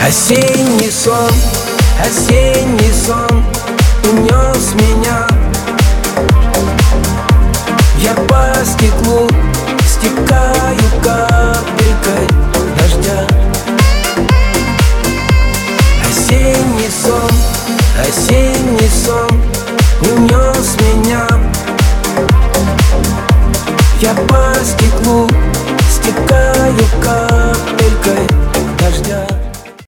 Осенний сон унес меня. Я по стеклу стекаю капелькой дождя. Осенний сон унес меня. Я по стеклу стекаю капелькой